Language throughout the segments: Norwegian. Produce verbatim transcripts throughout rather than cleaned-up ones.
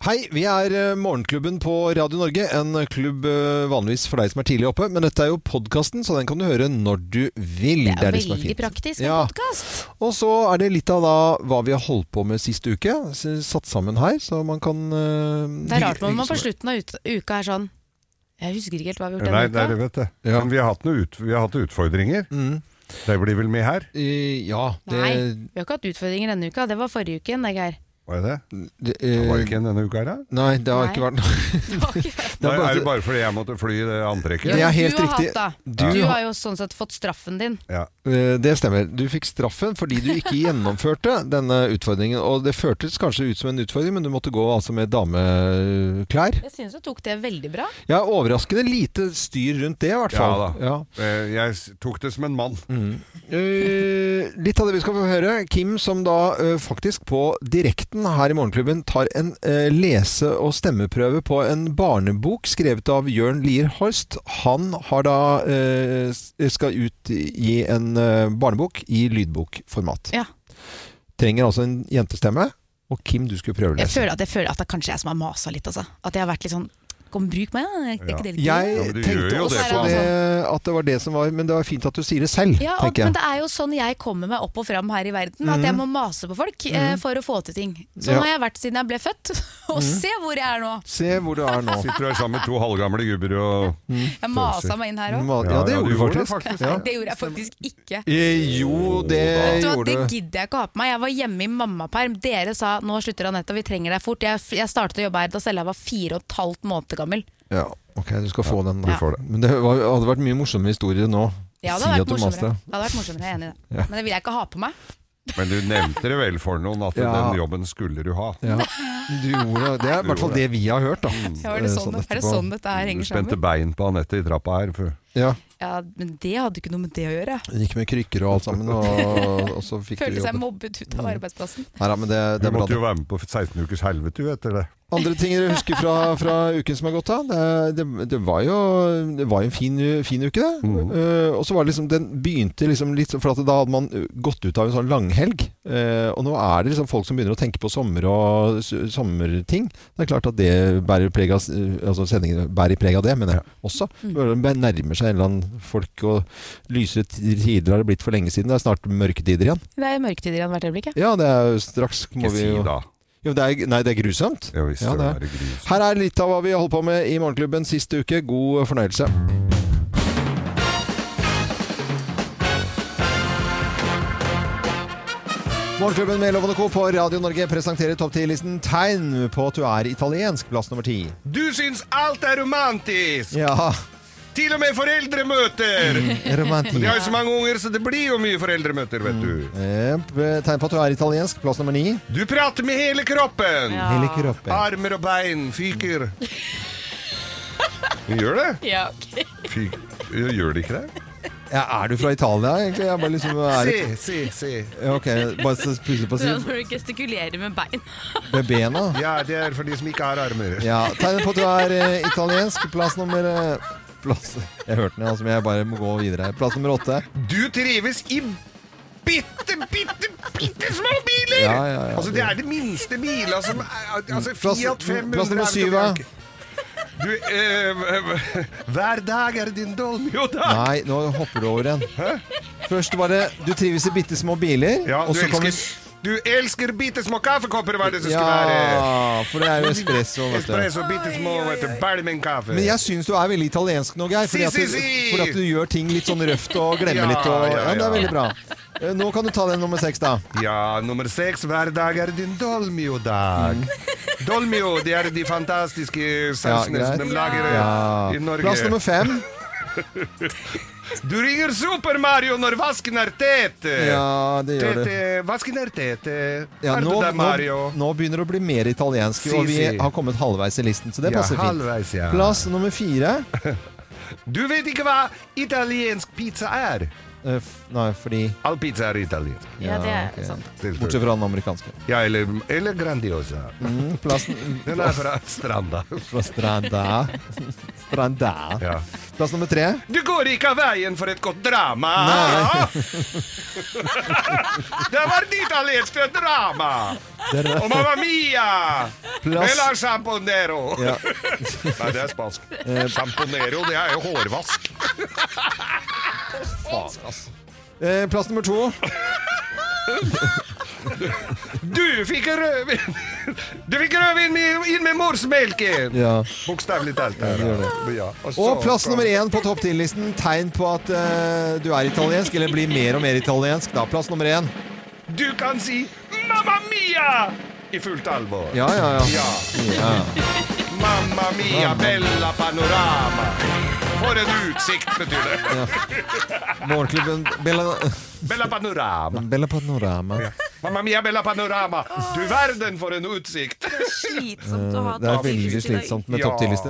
Hei, vi er Morgenklubben på Radio Norge, en klubb vanligvis for deg som er tidlig oppe, men dette er jo podcasten, så den kan du høre når du vil. Det er, det er det veldig som er praktisk med ja. podcast. Og så er det litt av da hva vi har holdt på med siste uke, satt sammen her, så man kan... Uh, det er rart når man på slutten av ut uka er sånn, jeg husker ikke helt hva vi har gjort Nei, denne uka. Nei, det vet jeg. Ja. Men vi har hatt, noe ut, vi har hatt utfordringer. Mm. Det blir vel med her? Uh, ja. Det... Nei, vi har ikke hatt utfordringer denne uka, det var forrige uke, det Geir. Hva er det? Det, uh, var det ikke en denne uka her da? Nei, det har nei. ikke vært det var ikke vært Nei, er det bare fordi jeg måtte fly det antrekket? Det er helt du har riktig. hatt da. Du, du har jo sånn sett fått straffen din. Ja. Uh, det stemmer. Du fikk straffen fordi du ikke gjennomførte denne utfordringen, og det føltes kanskje ut som en utfordring, men du måtte gå altså med dameklær. Jeg synes du tok det veldig bra. Ja, overraskende lite styr rundt det i hvert fall. Ja da. Ja. Uh, jeg tok det som en mann. Mm. Uh, litt av det vi skal få høre. Kim som da uh, faktisk på direkten her i Morgenklubben tar en uh, lese- og stemmeprøve på en barnebok skrevet av Jørn Lier Horst. Han har da uh, skal ut i en uh, barnebok i lydbokformat. Ja. Trenger altså en jentestemme, og Kim, du skulle prøve å lese. Jeg føler at, jeg føler at det kanskje er som har maset litt, altså. At jeg har vært litt sånn, kom bruk meg, ja. Er ikke det litt Jeg ja, tenkte også det, det, at det var det som var, men det var fint at du sier det selv, ja, og, tenker jeg. men det er jo sånn jeg kommer meg opp og frem her i verden, mm. at jeg må mase på folk mm. eh, for å få til ting. Sånn ja. har jeg vært siden jeg ble født, og mm. se hvor jeg er nå. Se hvor du er nå. Sitter du her sammen med to halvgamle gubber og... Mm. Jeg maset meg inn her også. Ja, det gjorde du faktisk. faktisk. Ja. Det gjorde jeg faktisk ikke. Eh, jo, det du, gjorde du. Det gidder jeg ikke å ha på meg. Jeg var hjemme i mammaperm. Dere sa, nå slutter Anette, vi trenger deg fort. Jeg, jeg startet å jobbe her da selv jeg var fire og et halvt måned gammel. Ja, ok, du skal få ja, den. Ja. Det. Men det var, hadde vært mye morsomme historier nå. Ja, det hadde vært morsommere. Det hadde vært morsommere, jeg er enig i det. Ja. Men det vil jeg ikke ha på meg. Men du nevnte det vel for noen at ja. den jobben skulle du ha. Ja, du gjorde det. Det er i hvert fall det vi har hørt da. Mm. Ja, er, det sånn, er det sånn dette her henger sammen? Du spente bein på Anette i trappa her. For... Ja. Ja, men det hadde ikke noe med det å gjøre. Hun gikk med krykker og alt sammen, og, og så fikk Følte du jobben. seg mobbet ut av arbeidsplassen. Nei, men det, det du måtte jo være med på seksten ukers helvete etter det. Andre ting dere husker fra, fra uken som har gått da, det, det, det var jo det var jo en fin, fin uke det. Mm. Uh, og så var det liksom, den begynte liksom litt, for at da hadde man gått ut av en sånn langhelg, uh, og nå er det liksom folk som begynner å tenke på sommer og sommerting. Det er klart at det bærer preg av, altså sendingen bærer preg av det, men jeg også. Mm. Det nærmer seg en eller annen folk, og lysere tider har det blitt for lenge siden. Det er snart mørketider igjen. Det er mørketider igjen hvert øyeblikk, ja. Ja, det er jo straks må Ikke vi jo... si da. Jo, det er, nei, det er grusomt. Ja, visst, ja, det er. det er grusomt. Her er litt av hva vi har holdt på med i Morgenklubben siste uke. God fornøyelse. Morgenklubben med Loven og Co. på Radio Norge presenterer topp ti-listen tegn på at du er italiensk, plass nummer ti. Du syns alt er romantisk! Ja. Til og med foreldremøter! Romantisk. De har jo så mange unger, så det blir jo mye foreldremøter, vet du. Mm. Tegn på at du er italiensk, plass nummer ni. Du prater med hele kroppen! Ja. Hele kroppen. Armer og bein fyker. Gjør det? Ja, ok. Fyk. Gjør det ikke det? Ja, er du fra Italia, egentlig? Jeg bare liksom er... Se, se, se. Ja, ok, bare pusle på siden. Når du gestikulerer med bein. Med bena? Ja, det er for de som ikke har armer. Ja, tegn på at du er uh, italiensk, plass nummer... Uh, Plass. Jeg hørte den, altså, men jeg bare må gå videre her. Plass nummer åtte. Du trives i bitte, bitte, bitte små biler! Ja, ja, ja. Altså, det er det minste biler som er, altså, Plass, Fiat fem hundre. plass nummer syv. Du, eh, hver dag er din dolmio-dag. Nei, nå hopper du over en. Hæ? Først var det, du trives i bitte små biler. Ja, og du så kommer... elsker... Du elsker bitte små kaffekopper, hva er det som skal ja, være? Ja, for det er jo espresso. Espresso, bitte små, vet du, balmen kaffe. Men jeg synes du er veldig italiensk nå, Geir, fordi, si, si, si. fordi at du gjør ting litt sånn røft og glemmer ja, litt. Og, ja, ja. Ja, det er veldig bra. Nå kan du ta den nummer seks, da. Ja, nummer seks, hver dag er din dolmio-dag. Mm. Dolmio, det er de fantastiske sansene ja, som de lager ja. i Norge. Plass nummer fem. Du ringer Super Mario når vasken er tett. Ja, det gjør tete, det. Vasken er tett. Ja, er nå, det der, Mario? Nå, nå begynner det å bli mer italiensk, si, og vi si. har kommet halvveis i listen, så det ja, passer halvveis, fint. Ja. Plass nummer fire. Du vet ikke hva italiensk pizza er? Uh, f- nei, fordi All pizza er italiensk. Ja, det er ok. sant. Bortsett fra den amerikanske. Ja, eller, eller Grandiosa. Mm, plassen Den er fra Stranda. fra Stranda. Stranda. Ja. Plass nummer tre. Du går ikke av veien for et godt drama. Det var det italienske drama. Der, Og Mamma Mia. Plass- Bella Champonero. ja. Nei, det er spansk. Champonero, det er jo hårvask. Faen, altså. Eh, plass nummer to. Du fikk rødvin. Du fikk rødvin med- inn med morsmelken. Ja. Bokstavelig talt. her, Ja, det da. Ja. Og så- Og plass nummer én på topp ti-listen. Tegn på at eh, du er italiensk, eller blir mer og mer italiensk. Da, plass nummer én. Du kan si Mamma Mia i fullt alvor. Ja, ja, ja. Ja. ja. Mamma Mia, bella panorama. For en utsikt, betyr det. Morgenklubben Bella, Bella panorama. Bella Panorama. Ja. Mamma Mia, bella panorama. Du verden for en utsikt. Slitsomt å ha Det er topp ti-liste veldig i dag. slitsomt med Ja. topp ti-lister.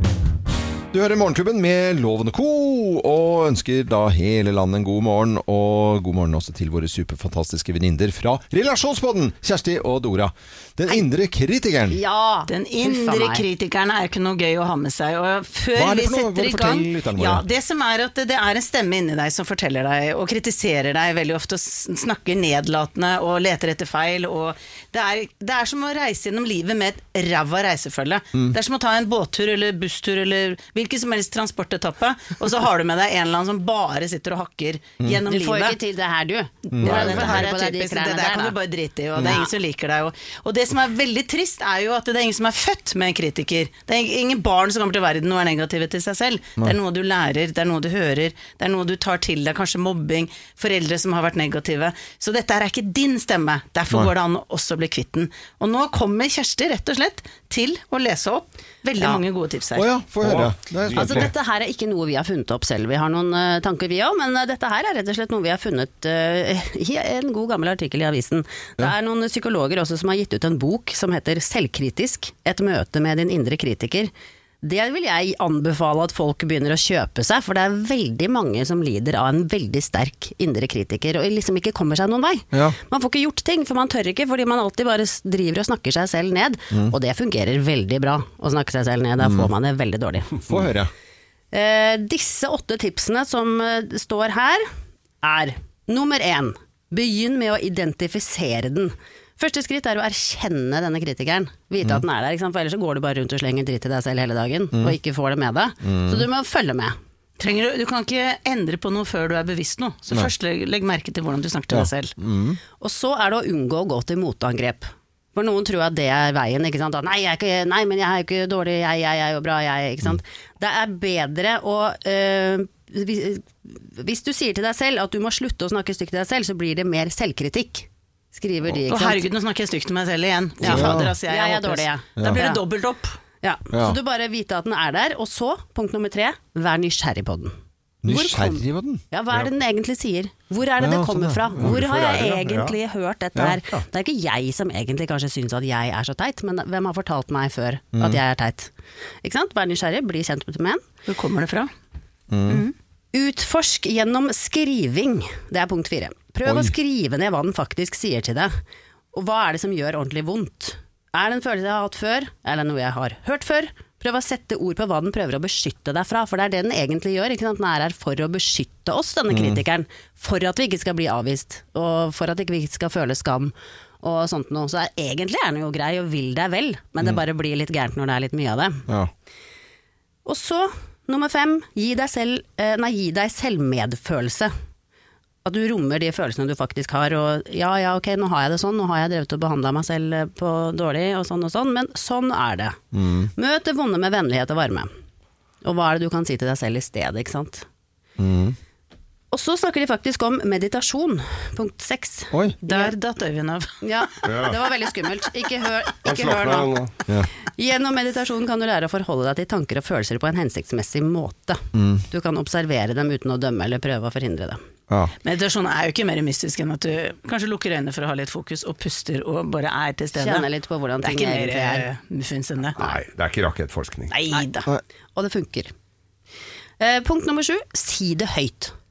Du hører Morgenklubben med Loven og Co. Og ønsker da hele landet en god morgen. Og god morgen også til våre superfantastiske venninner fra Relasjonspodden, Kjersti og Dora. Den indre kritikeren. Ja, den Huffa indre meg. kritikeren er ikke noe gøy å ha med seg. Og før Hva er det vi for noe? setter Bare i fortell gang lytterne våre. ja, Det som er at det er en stemme inni deg som forteller deg og kritiserer deg veldig ofte og s- snakker nedlatende og leter etter feil. Og det, er, det er som å reise gjennom livet med et ræva reisefølge. Mm. Det er som å ta en båttur eller busstur eller hvilken som helst transportetappe, og så har du med deg en eller annen som bare sitter og hakker Mm. gjennom Du livet. får ikke til det her, du. Ja, Du det, har det, fått her høre er på deg de typisk, det klærne der kan der, du da. bare drite i, og det er Ja. ingen som liker deg. Og, og det som er veldig trist er jo at det er ingen som er født med en kritiker. Det er ingen barn som kommer til verden og er negative til seg selv. Det er noe du lærer, det er noe du hører, det er noe du tar til deg, kanskje mobbing, foreldre som har vært negative. Så dette her er ikke din stemme, derfor Nei. går det an å også bli kvitt den. Og nå kommer Kjersti rett og slett til å lese opp veldig Ja. mange gode tips her. Å ja, få høre. Det er jeg Altså, spent på. dette her er ikke noe vi har funnet opp selv. Vi har noen eh, tanker vi òg, men eh, dette her er rett og slett noe vi har funnet eh, i en god gammel artikkel i avisen. Det er noen psykologer også som har gitt ut en bok som heter Selvkritisk. Et møte med din indre kritiker. Det vil jeg anbefale at folk begynner å kjøpe seg, for det er veldig mange som lider av en veldig sterk indre kritiker, og liksom ikke kommer seg noen vei. Ja. Man får ikke gjort ting, for man tør ikke, fordi man alltid bare s- driver og snakker seg selv ned, og det fungerer veldig bra å snakke seg selv ned, da får man det veldig dårlig. Få høre. Eh, disse åtte tipsene som eh, står her, er nummer én, begynn med å identifisere den. Første skritt er å erkjenne denne kritikeren. Vite at den er der, ikke sant? For ellers så går du bare rundt og slenger dritt til deg selv hele dagen, og ikke får det med deg. Så du må følge med. Trenger du, du kan ikke endre på noe før du er bevisst noe. Så først legg, legg merke til hvordan du snakker til deg selv. Og så er det å unngå å gå til motangrep. For noen tror at det er veien, ikke sant? At nei, jeg er ikke, nei, men jeg er jo ikke dårlig, jeg, jeg, jeg er jo bra, jeg, ikke sant? Det er bedre å, øh, hvis, hvis du sier til deg selv at du må slutte å snakke stygt til deg selv, så blir det mer selvkritikk, skriver de, Å ikke sant? herregud, nå snakker jeg stygt til meg selv igjen. Fy Ja. fader, altså, jeg, Jeg er håpløs. dårlig, jeg. Da blir det Ja. dobbelt opp. Ja. Ja. Så du bare vite at den er der, og så, punkt nummer tre, vær nysgjerrig på den. Hvor kom- Nysgjerrig på den. Ja, hva er det den egentlig sier? Hvor er det Ja, det kommer sånn, ja. fra? Hvor Hvorfor har er jeg det det? egentlig hørt dette Ja, her? ja. Det er ikke jeg som egentlig kanskje syns at jeg er så teit, men hvem har fortalt meg før Mm. at jeg er teit? Ikke sant? Vær nysgjerrig, bli kjent med en. Hvor kommer det fra? Utforsk gjennom skriving. Det er punkt fire. Prøv Oi. å skrive ned hva den faktisk sier til deg. Og hva er det som gjør ordentlig vondt? Er det en følelse jeg har hatt før, eller noe jeg har hørt før? Prøv å sette ord på hva den prøver å beskytte deg fra, for det er det den egentlig gjør. Ikke sant? Den er her for å beskytte oss, denne kritikeren. For at vi ikke skal bli avvist, og for at ikke vi ikke skal føle skam og sånt noe. Så er, egentlig er den jo grei og vil deg vel, men det bare blir litt gærent når det er litt mye av det. Ja. Og så, nummer fem, gi deg, selv, eh, nei, gi deg selvmedfølelse. At du rommer de følelsene du faktisk har, og ja, ja, ok, nå har jeg det sånn, nå har jeg drevet og behandlet meg selv eh, på dårlig, og sånn og sånn, men sånn er det. Møt det vonde med vennlighet og varme. Og hva er det du kan si til deg selv i stedet, ikke sant? Og så snakker de faktisk om meditasjon, punkt seks. Oi. Der datt Øyvind av. Ja, det var veldig skummelt. Ikke hør, ikke hør nå. Ja. Gjennom meditasjon kan du lære å forholde deg til tanker og følelser på en hensiktsmessig måte. Du kan observere dem uten å dømme eller prøve å forhindre det. Ja. Meditasjon er jo ikke mer mystisk enn at du kanskje lukker øynene for å ha litt fokus, og puster og bare er til stede. Kjenne litt på hvordan Det er ting ikke mer egentlig er. eh, muffins enn det. Nei, det er ikke rakettforskning. Nei da. Og det funker. Eh, punkt nummer sju, si det høyt.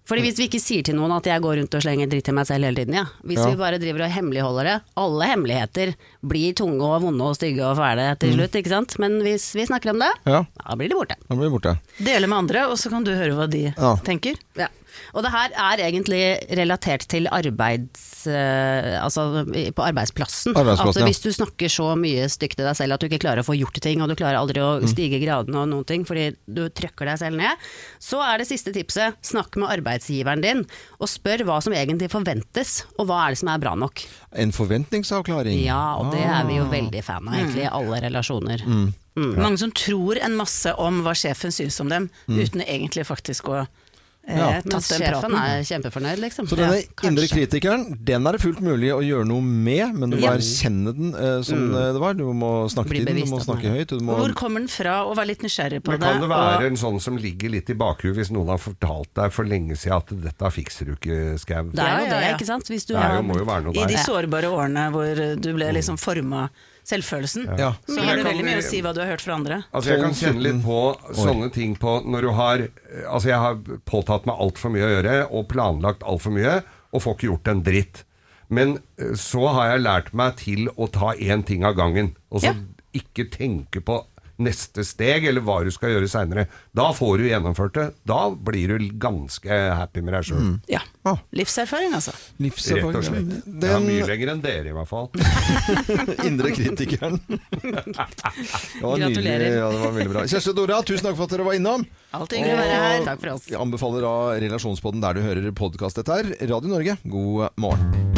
Fordi hvis vi ikke sier til noen at jeg går rundt og slenger dritt til meg selv hele tiden, ja. Hvis Ja. vi bare driver og hemmeligholder det, alle hemmeligheter blir tunge og vonde og stygge og fæle til slutt, ikke sant? Men hvis vi snakker om det, Ja, da blir det borte. da blir det borte. Dele med andre, og så kan du høre hva de Ja. tenker. Ja. Og det her er egentlig relatert til arbeids, eh, altså i- på arbeidsplassen. Arbeidsplassen, at ja. hvis du snakker så mye stygt til deg selv at du ikke klarer å få gjort ting, og du klarer aldri å stige gradene og noen ting, fordi du trykker deg selv ned, så er det siste tipset, snakk med arbeidsgiveren din, og spør hva som egentlig forventes, og hva er det som er bra nok. En forventningsavklaring. Ja, og det er vi jo veldig fan av egentlig, i alle relasjoner. Mange som tror en masse om hva sjefen synes om dem, uten egentlig faktisk å eh, Ja. Mens tatt den sjefen praten. er kjempefornøyd, liksom. Så denne Ja, indre kanskje. kritikeren, den er det fullt mulig å gjøre noe med, men du må Ja. erkjenne den eh, som det var. Du må snakke Bli til den, du bevisst må at den snakke er- høyt. Du må... Hvor kommer den fra, og vær litt nysgjerrig på Men det. kan det være og- en sånn som ligger litt i bakhuet hvis noen har fortalt deg for lenge siden at dette fikser du ikke, Skau? Det er jo Ja, ja, det, ja. ikke sant? Hvis du Det er har jo, må jo være noe I de der. sårbare årene hvor du ble liksom forma selvfølelsen, Ja. så Men har jeg det kan- veldig mye å si hva du har hørt fra andre. Altså Jeg kan kjenne litt på sånne ting på når du har Altså jeg har påtatt meg altfor mye å gjøre og planlagt altfor mye og får ikke gjort en dritt. Men eh, så har jeg lært meg til å ta én ting av gangen. Og så Ja. ikke tenke på neste steg eller hva du skal gjøre seinere. Da får du gjennomført det. Da blir du ganske happy med deg sjøl. Ja. Ah. Livserfaring, altså. Rett og slett. Livserfaring. Jeg har mye Den lenger enn dere, i hvert fall. indre kritikeren. Det var nydelig. Gratulerer. Ja, det var veldig bra. Kjersti og Dora, tusen takk for at dere var innom. Alltid hyggelig å være her. Takk for oss. Jeg anbefaler da Relasjonspodden der du hører podcast. Dette er Radio Norge. God morgen.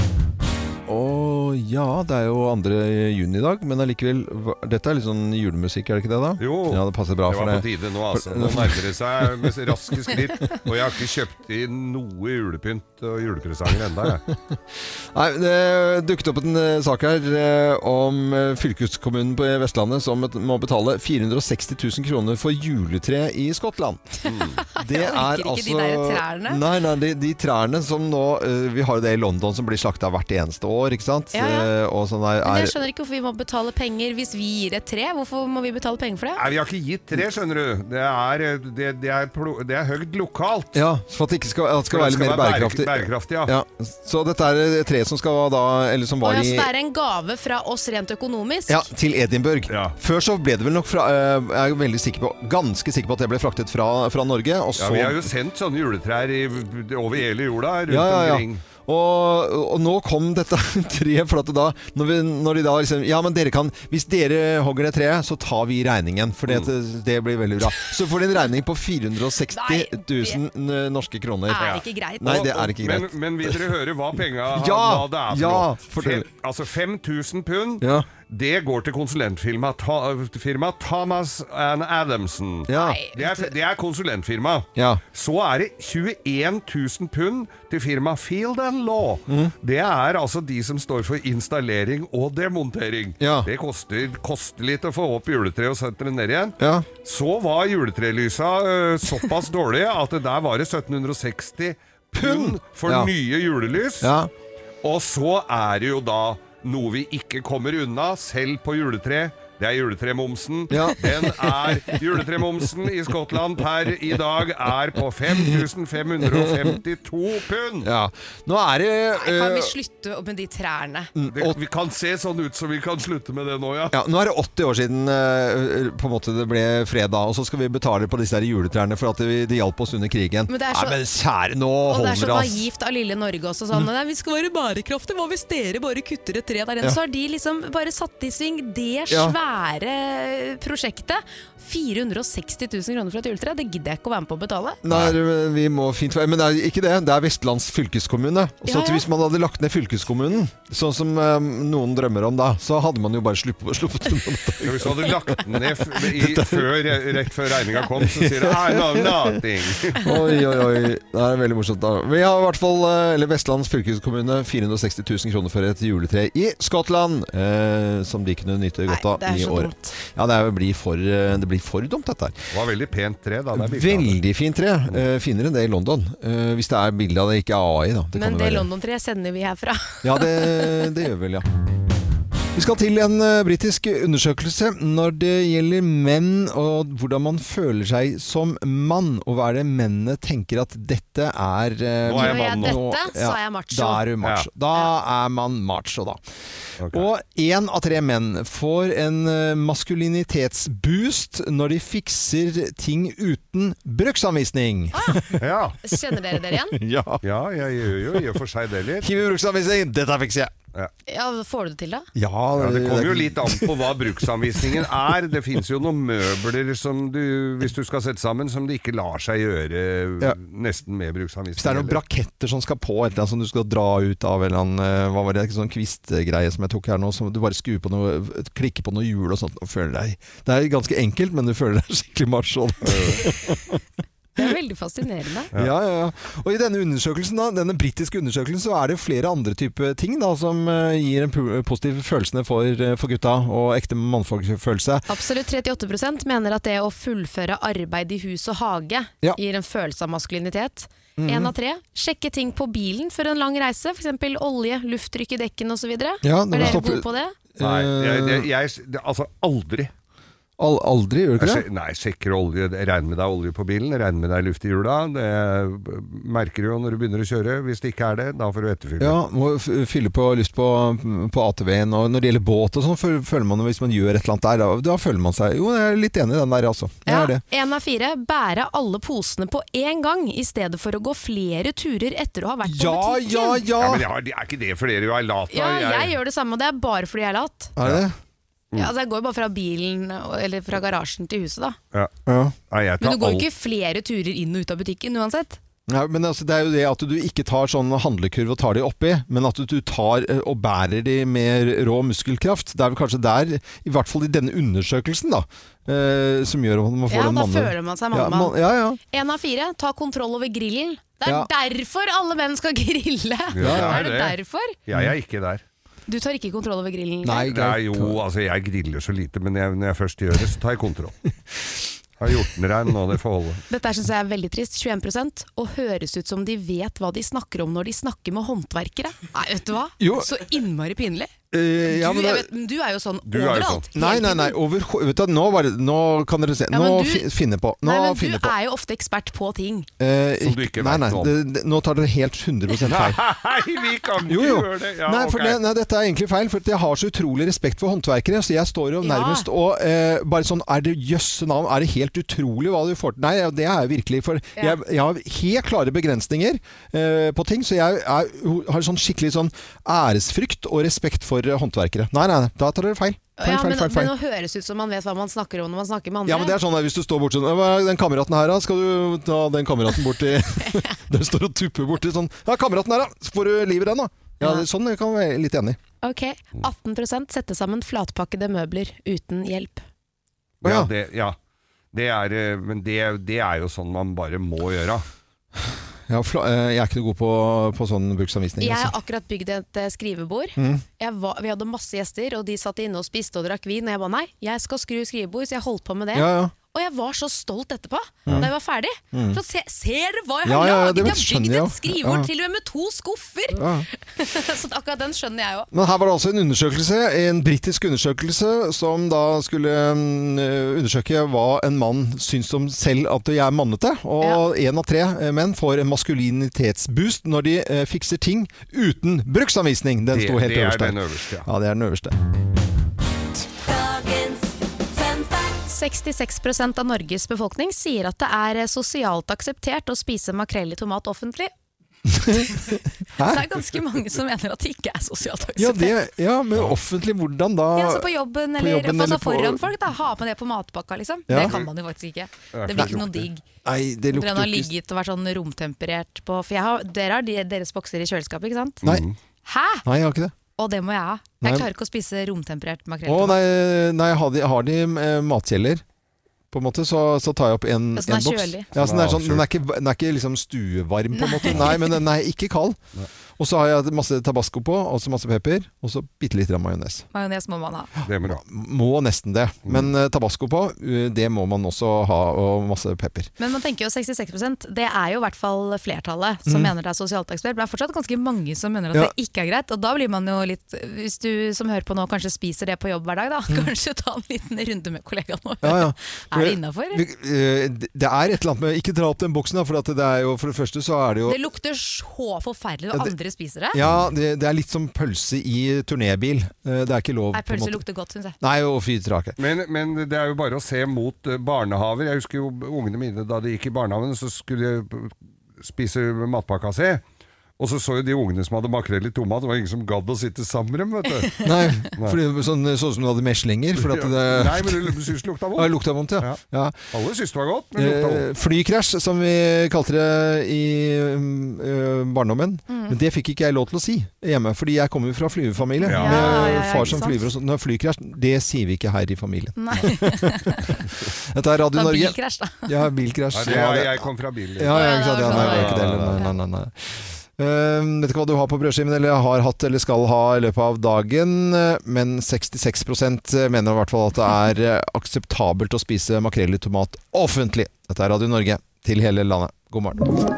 Å ja, det er jo andre juni i dag, men allikevel, hva- dette er litt sånn julemusikk, er det ikke det da? Jo, Ja, det passer bra det for var på det. tide nå, altså. Nå nærmer det seg med raske skritt. Og jeg har ikke kjøpt inn noe julepynt og julepresanger enda, jeg. Nei, det dukket opp en eh, sak her eh, om eh, fylkeskommunen på Vestlandet som et- må betale fire hundre og seksti tusen kroner for juletre i Skottland. Det Jeg orker er ikke altså de der trærne. Nei, nei, de, de trærne som nå eh, vi har jo det i London som blir slakta hvert eneste år, ikke sant? Ja, ja. Eh, og sånn er, Men er jeg skjønner ikke hvorfor vi må betale penger hvis vi gir et tre. Hvorfor må vi betale penger for det? Nei, vi har ikke gitt tre, skjønner du. Det er, det, det er, plo- det er høgd lokalt. Ja, for at det ikke skal, at det skal For være det litt mer skal være bærekraftig. bærekraftig, ja. Ja, så dette er et tre som skal da, eller som Og var ja, i så det er en gave fra oss rent økonomisk? Ja, til Edinburgh. Ja. Før så ble det vel nok fra, eh, jeg er veldig sikker på, ganske sikker på at det ble fraktet fra, fra Norge. Og Ja, så, vi har jo sendt sånne juletrær i, over hele jorda rundt ja, ja, ja. omkring. Og, og nå kom dette treet, for at da, når, vi, når de da liksom, ja, men dere kan, hvis dere hogger det treet, så tar vi regningen, for det, det blir veldig bra. Så får de en regning på fire hundre og seksti tusen norske kroner. Er det ikke greit? Nei, det er ikke greit. Men, men vil dere høre hva penga Ja, hva det er for ja, noe? fortell. Fem, altså fem tusen pund, Ja. det går til konsulentfirma ta, firma Thomas and Adamson. Ja. Det er, det er konsulentfirma. Ja. Så er det tjueen tusen pund til firma Field and Law. Det er altså de som står for installering og demontering. Ja. Det koster, koster litt å få opp juletreet og sette det ned igjen. Ja. Så var juletrelysa øh, såpass dårlige at det der var det sytten seksti pund for Ja. nye julelys. Ja. Og så er det jo da noe vi ikke kommer unna, selv på juletre. Det er juletremomsen. Ja. Den er Juletremomsen i Skottland per i dag er på fem tusen fem hundre og femtito pund. Ja. Nå er det Nei, kan vi eh, slutte med de trærne? Det, vi kan se sånn ut så vi kan slutte med det nå, ja. Ja, nå er det åtti år siden eh, på en måte det ble fredag, og så skal vi betale på disse her juletrærne for at det, det hjalp oss under krigen. Men det er så- Nei, men kjære, nå Og det holder er så det, ass. naivt av lille Norge også sånn, nei, vi skal være bærekraftige, hva hvis dere bare kutter et tre der inne? Ja. Så har de liksom bare satt i sving det Ja. svære prosjektet. fire hundre og seksti tusen kroner for et juletre, det gidder jeg ikke å være med på å betale. Nei, vi må fint Men det er ikke det, det er Vestlands fylkeskommune. Så Ja, at ja. hvis man hadde lagt ned fylkeskommunen, sånn som eh, noen drømmer om da, så hadde man jo bare sluppet, sluppet unna det. Ja, hvis du hadde lagt den ned f- i, før, rett før regninga kom, så sier du I know nothing. Oi, oi, oi. Det er veldig morsomt da. Vi har i hvert fall, eh, eller Vestlands fylkeskommune, fire hundre og seksti tusen kroner for et juletre i Skottland, eh, som de kunne nyte godt Nei, av det er i så år. dumt. Ja, det, er, jo- blir for, eh, det blir for dumt dette her. Det var veldig pent tre, da. Det er bilde av det. Veldig fint tre. Eh, finere enn det i London. Eh, hvis det er bilde av det, ikke A I da. Det kan Men jo det være- London-treet sender vi herfra. Ja, det, det gjør vel, ja. Vi skal til en uh, britisk undersøkelse når det gjelder menn og hvordan man føler seg som mann, og hva er det mennene tenker at dette er uh, Nå er jeg Gjør jeg mann nå. dette, så er jeg macho. Da er du macho. Ja. Da er man macho, da. Ok. Og én av tre menn får en uh, maskulinitetsboost når de fikser ting uten bruksanvisning. Ja. Kjenner dere dere igjen? Ja. ja, jeg gjør jo i og for seg det litt. Hiv i bruksanvisning, dette fikser jeg. Ja, får du det til da? Ja, Ja, det kommer jo litt an på hva bruksanvisningen er. Det finnes jo noen møbler som du, hvis du skal sette sammen, som det ikke lar seg gjøre Ja. nesten med bruksanvisning. Hvis det er noen braketter som skal på, et eller annet som du skal dra ut av, eller en, hva var det, ikke sånn kvistgreie som jeg tok her nå, som du bare skrur på noe, klikker på noe hjul og sånt, og føler deg, det er ganske enkelt, men du føler deg skikkelig macho. Det er veldig fascinerende. Ja, ja, ja. Og i denne undersøkelsen da, denne britiske undersøkelsen, så er det flere andre typer ting da, som uh, gir en pu- positiv følelse for, uh, for gutta, og ekte mannfolkfølelse. Absolutt trettiåtte prosent mener at det å fullføre arbeid i hus og hage Ja. gir en følelse av maskulinitet. En av tre. Sjekke ting på bilen for en lang reise, for eksempel olje, lufttrykk i dekken og så videre. Ja, Er når du dere stopper- gode på det? Nei, jeg, jeg, jeg, det, altså aldri. Al aldri, gjør du Jeg, ikke sjek- det? nei, jeg sjekker olje. Jeg regner med deg olje på bilen, jeg regner med deg luft i hjula. Det merker du jo når du begynner å kjøre. Hvis det ikke er det, da får du etterfylle. Ja, må f- fylle på lyst på, på A T V-en, og når det gjelder båt og sånn, føl- føler man jo hvis man gjør et eller annet der, da, da føler man seg, jo, jeg er litt enig i den der, altså. Jeg Ja, er det. en av fire. Bære alle posene på én gang, i stedet for å gå flere turer etter å ha vært på Ja, butikken. ja, ja! Ja, men jeg har, er ikke det fordi du er lat? da? Ja, jeg gjør det samme, og det er bare fordi jeg er lat. Er det det? Ja, altså jeg går jo bare fra bilen, eller fra garasjen til huset da. Ja. Ja. Nei, jeg Men tar du går jo alt. ikke flere turer inn og ut av butikken uansett. Ja, men altså, det er jo det at du ikke tar sånn handlekurv og tar de oppi, men at du tar eh, og bærer de med rå muskelkraft. Det er vel kanskje der, i hvert fall i denne undersøkelsen da, eh, som gjør at man får Ja, den da manne- føler man seg Ja, mannemann. man, ja, ja. En av fire, ta kontroll over grillen. Det er Ja. derfor alle menn skal grille. Ja, det er er det det. derfor? Jeg er ikke der. Du tar ikke kontroll over grillen? Nei, Det er greit. jo, altså Jeg griller så lite, men jeg, når jeg først gjør det, så tar jeg kontroll. Har gjort den rein, og det får holde. Dette synes jeg er veldig trist. tjueen prosent. Og høres ut som de vet hva de snakker om når de snakker med håndverkere. Nei, vet du hva? Jo. Så innmari pinlig. Eh, ja, du, men jeg det- vet, du er jo sånn Du er jo overalt. sånn. Nei, hele nei, nei, tiden. overho- vet du, nå, bare, nå kan dere se. Ja, Nå men du- fi- finner på. Nå Nei, men finner du på. er jo ofte ekspert på ting. Eh, Som du ikke nei, vet nei, noe om. det, det, nå tar dere helt hundre prosent feil. Nei, vi kan ikke Jo, jo. gjøre det! Ja, nei, for ok. det, nei, dette er egentlig feil, for jeg har så utrolig respekt for håndverkere, så jeg står jo Ja. nærmest og eh, bare sånn, er det jøsse navn, er det helt utrolig hva du får til? Nei, det er jeg virkelig, for Ja. jeg, jeg har helt klare begrensninger eh, på ting, så jeg er, har sånn skikkelig sånn æresfrykt og respekt for eh, håndverkere. Nei, nei, nei, da tar dere feil. Feil, Ja, feil, men, feil, feil. men nå høres ut som man vet hva man snakker om når man snakker med andre. Ja, men det er sånn at hvis du står bort sånn, hva er den kameraten her da? Skal du ta den kameraten bort til den står og tupper bort til sånn, ja, kameraten her da, så får du liv i den da. Ja, Ja. det, sånn jeg kan være litt enig. Ok, atten prosent setter sammen flatpakkede møbler uten hjelp. Å, Ja, ja. det, ja. Det er, eh, men det, det er jo sånn man bare må gjøre. Ja, fla, eh, jeg er ikke noe god på, på sånn bruksanvisning. Jeg har Altså. akkurat bygd et eh, skrivebord. Mm. Jeg var, vi hadde masse gjester, og de satt inne og spiste og drakk vin. Og jeg ba nei, jeg skal skru skrivebord, så jeg holdt på med det. Ja, ja. Og jeg var så stolt etterpå, da jeg var ferdig. Så se, ser dere hva jeg Ja, har ja, ja, laget? det Jeg har skjønner bygd jeg et jo. skrivebord Ja. til og med med to skuffer! Ja. Så akkurat den skjønner jeg jo. Men her var det altså en undersøkelse, en britisk undersøkelse, som da skulle mm, undersøke hva en mann syns om selv at de er mannete. Og én av tre eh, menn får en maskulinitetsboost når de eh, fikser ting uten bruksanvisning. Den Det, sto helt det er øverst der. den øverste. Ja. Ja, det er den øverste. sekstiseks prosent av Norges befolkning sier at det er sosialt akseptert å spise makrell i tomat offentlig. Så det er ganske mange som mener at det ikke er sosialt Ja, akseptert. det, ja, men offentlig hvordan da? Ja, så på jobben, på eller, jobben altså eller på- foran folk, da. Ha med det på matpakka, liksom. Ja. Det kan man jo faktisk ikke. Det blir ikke noe digg. Nei, det Den lukter har ikke... ligget og vært sånn romtemperert på For jeg har, dere har de, deres bokser i kjøleskapet, ikke sant? Nei, Hæ?! nei, jeg har ikke det. Og det må jeg ha. Nei. Jeg klarer ikke å spise romtemperert makrell. Å, nei, nei, har de, har de eh, matkjeller? På en måte, så, så tar jeg opp en, Ja, så den er en boks. kjølig. Ja, så den, er sånn, den, er ikke, den er ikke liksom stuevarm, på en måte. Nei, men den er ikke kald. Og så har jeg masse tabasco på, og så masse pepper, og så bitte litt majones. Majones må man ha. Det må, må nesten det. Men uh, tabasco på, uh, det må man også ha, og masse pepper. Men man tenker jo sekstiseks prosent, det er jo i hvert fall flertallet som mm. mener det er sosialt akseptert. Men det er fortsatt ganske mange som mener at ja. det ikke er greit. Og da blir man jo litt, hvis du som hører på nå kanskje spiser det på jobb hver dag, da, mm. kanskje ta en liten runde med kollegaen vår. Ja, ja. Er det innenfor? Det er et eller annet med, ikke dra opp den boksen da, for, at det er jo, for det første så er det jo... Det lukter så forferdelig, og andre spiser det. Ja, det, det er litt som pølse i turnébil. Det er ikke lov. Nei, pølse lukter godt, synes jeg. Nei, og fy trake. Men, men det er jo bare å se mot barnehaver. Jeg husker jo ungene mine da de gikk i barnehaven, så skulle de spise matpakka si. Og så så jo de ungene som hadde makrell i tomat, det var ingen som gadd å sitte sammen med dem, vet du. Nei, for det var sånn, sånn som du hadde meslinger. For at det... Nei, men du synes det lukta vondt. Ja, det lukta vondt, ja. ja. ja. Alle synes det var godt, men det lukta vondt. Eh, flykrasj, som vi kalte det i uh, barndommen. Mm. Men det fikk ikke jeg lov til å si hjemme, fordi jeg kommer jo fra flyverfamilie. Ja. Med ja, ja, ja, far som flyver og sånn. Når flykrasj, det sier vi ikke her i familien. Nei. Dette er Radio Norge. Bilkrasj, da. Ja, bilkrasj. Ja, det var, jeg kom fra bilen. Ja, ja, ikke sant. Ja, nei, det var ikke det. Nei, nei, nei, nei. Uh, vet ikke hva du har på brødskiven eller har hatt eller skal ha i løpet av dagen, men sekstiseks prosent mener i hvert fall at det er akseptabelt å spise makrell i tomat offentlig. Dette er Radio Norge til hele landet. God morgen.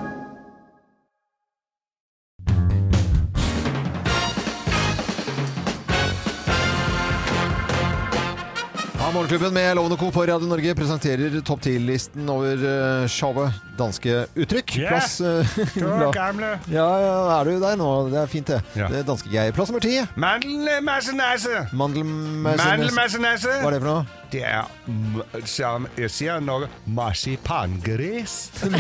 Morgenklubben med Lovende Co på Radio Norge presenterer topp ti-listen over uh, showet Danske uttrykk. Plass, uh, du er gamle. Ja, ja, er du der nå? Det er fint det. Ja. Det er danske greier. Plass nummer ti. Mandelmassenæse. Mandelmassenæse. Hva er det for noe? Det er, som jeg sier noe, marsipangris.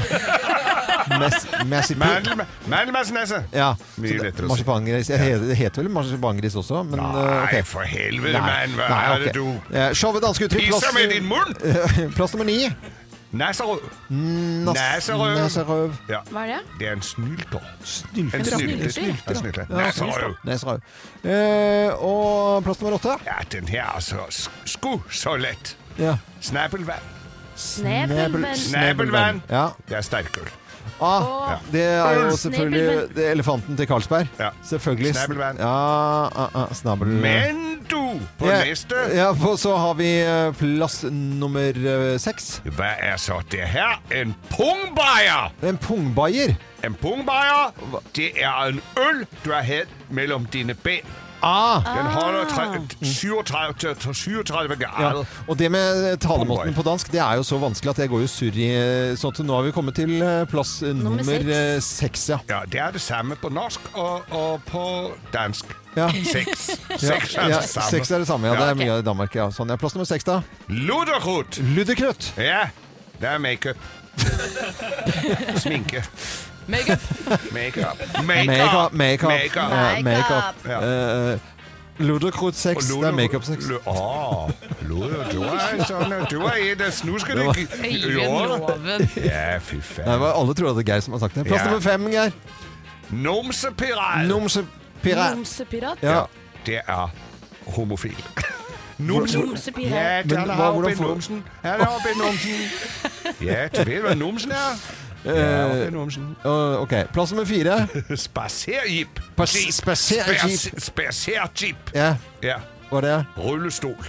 Mandelmassenæse. Ja. Mye lettere å si. Marsipangris. Det heter vel marsipangris også, men Nei, okay. for helvete, mann. Hva Nei, er det okay. du? Ja, showet Danske uttrykk. Piser med din munn! Plass nummer ni. Næserøv. Næserøv. Næserøv. Ja. Hva er det? Det er en snylter. Snylter. En snylter. En snylter. Næserøv. Næserøv. Eh, og plass nummer åtte. Ja, den her er så sku så lett. Ja. Snabelvann. Snabelvann. Snabelvann. Ja. Det er sterkøl. Ah, ja. Det er jo selvfølgelig det er elefanten til Carlsberg. Ja. Selvfølgelig. Snabelvann. Ja, ah, ah, snabel. Men du, på ja, neste. Ja, på, så har vi plass nummer uh, seks. Hva er så det her? En pungbajer. En pungbajer? En pungbajer, det er en øl du har hatt mellom dine ben. Ah. Den holder syvogtredive til syvogtredive grader. Ja. Og det med talemåten på dansk, det er jo så vanskelig at jeg går jo surr i. Sånn at nå har vi kommet til plass nummer, nummer seks. Ja. Ja, det er det samme på norsk og, og på dansk. Ja. Seks. Seks er, ja, det samme. Seks er det samme, ja. Det er mye i Danmark, ja. Sånn, ja. Plass nummer seks da. Luderkrutt. Luderkrutt. Ja, det er make-up. Sminke. Make-up. Make-up. Make-up. Make-up. Make-up. Ja, make-up. Ja. Uh, Luderkrutt sex, det er make-up sex. Åh, luder, du er sånn, du er en der snusker det. Øyenloven. Ja, fy faen. Nei, alle tror at det er Geir som har sagt det. Plass Ja. nummer fem, Geir. Numsepirat. Numsepirat. Numsepirat? Ja. Det er homofil. Numsen. Numsepirat. Ja, Men den hva- har hvordan oppe i får- numsen. Her er oppe i numsen. Ja, du vet hva numsen er? Ja, oppe i numsen. Uh, ok, plass nummer fire. Spaserjeep. Pas- spaserjeep. Spers- Spaserjeep. Ja, Ja, hva er det? rullestol.